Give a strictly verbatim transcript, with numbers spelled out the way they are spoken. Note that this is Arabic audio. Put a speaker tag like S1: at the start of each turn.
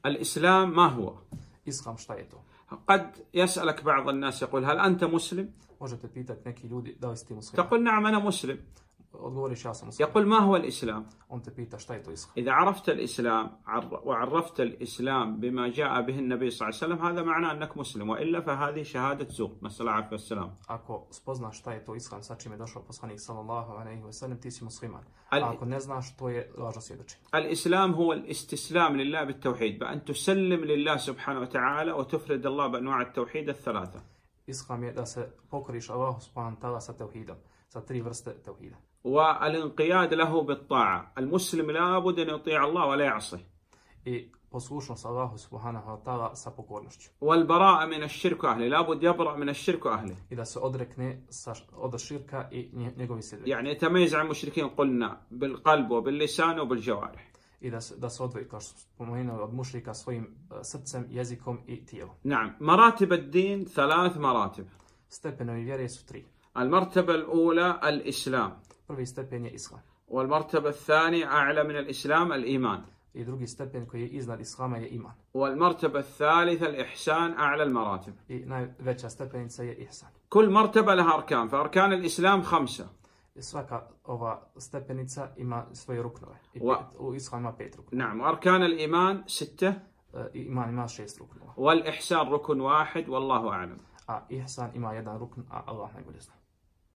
S1: الإسلام ما هو؟
S2: Islam šta je to?
S1: قد يسألك بعض الناس يقول هل أنت مسلم؟
S2: Možete pitati neki ljudi da li si ti musliman.
S1: تقول نعم أنا مسلم.
S2: Odgovoriš ja sam musliman.
S1: يقول ما هو الإسلام؟
S2: On te pita šta je to Islam.
S1: إذا عرفت الإسلام وعرفت الإسلام بما جاء به النبي صلى الله عليه وسلم هذا معناه أنك مسلم، وإلا فهذه شهادة زور. نسأل الله العافية والسلام.
S2: Ako spoznaš šta je to Islam, sa čime je došao poslanik sallallahu alejhi ve sellem, ti si musliman. A ako ne znaš, to je lažno svjedočenje.
S1: الإسلام هو الاستسلام لله بالتوحيد، بأن تسلم لله سبحانه وتعالى وتفرد الله بأنواع التوحيد الثلاثة.
S2: Islam je da se pokoriš Allahu subhanahu wa ta'ala sa tevhidom, sa tri vrste tevhida.
S1: والانقياد له بالطاعة. المسلم لابد أن يطيع الله ولا يعصيه.
S2: I poslušnost Allahu subhanahu wa ta'ala sa pokornošću.
S1: والبراءة من الشرك وأهله، لابد يبرأ من الشرك وأهله.
S2: I da se odrekne od širka i njegovi sljedbenika.
S1: يعني يتميز عن المشركين قلنا بالقلب وباللسان وبالجوارح.
S2: I da se, da se odvoji, kao što spomenuli, od mušrika svojim srcem, jezikom i tijelom.
S1: نعم. مراتب الدين ثلاث مراتب.
S2: Stepenovi vjere su tri.
S1: المرتبة الأولى الإسلام.
S2: Prvi stepen je Islam.
S1: والمرتبة الثانية أعلى من الإسلام الإيمان.
S2: I drugi stepen koji je iznad Islama je iman.
S1: والمرتبة الثالثة الإحسان أعلى المراتب.
S2: I najveća stepenica je ihsan.
S1: كل مرتبة لها أركان، فأركان الإسلام خمسة.
S2: Svaka ova stepenica ima svoje ruknove. I
S1: و...
S2: pet, u Islamu ima pet ruknova.
S1: نعم. وأركان الإيمان ستة.
S2: I iman ima šest ruknova.
S1: والإحسان ركن واحد والله أعلم.
S2: A ihsan ima jedan rukn, a Allah najbolje zna.